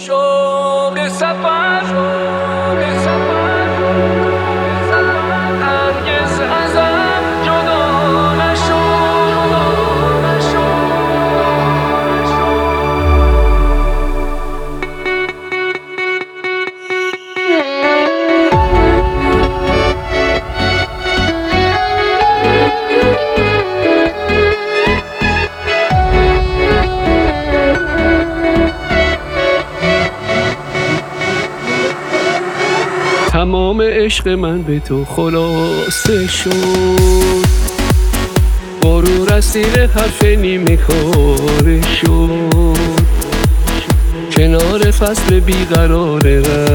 شوق سفر هرگز ازم جدا نشو. تمام عشق من به تو خلاصه شد، غرور اسیر حرف نیمه کاره شد. کنار فصل بیقرار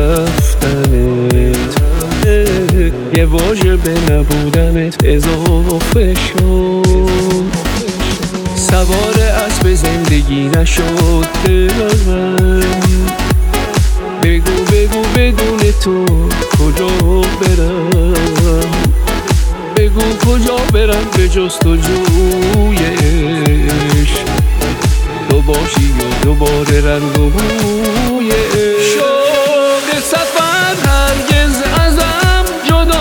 رفتنت یه واژه به نبودنت اضافه شد. سوار اسب زندگی نشد دلم، بگو بدون تو کجا برم، بگو کجا برم به جستجوی عشق، تو باشی و دوباره رنگ و بوی عشق. شوق سفر هرگز ازم جدا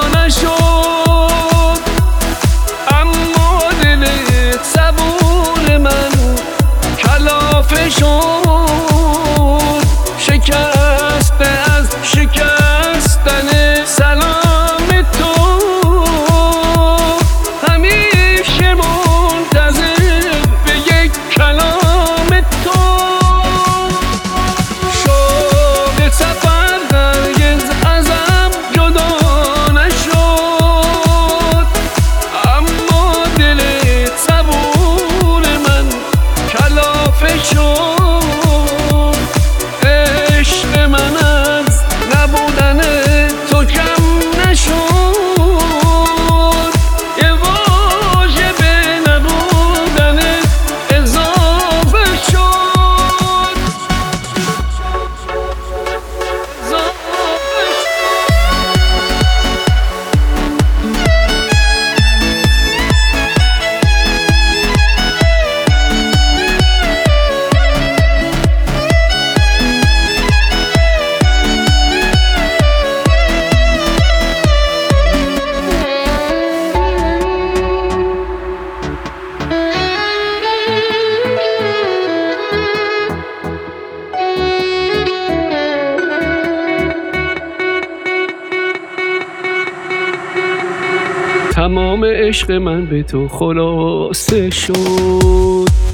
نشد، اما دل صبور من کلافه شد. شکسته از شکستن سلام تو، همیشه منتظر به یک کلام تو. شوق سفر هرگز ازم جدا نشد، اما دل صبور من کلافه شد. تمام عشق من به تو خلاصه شد،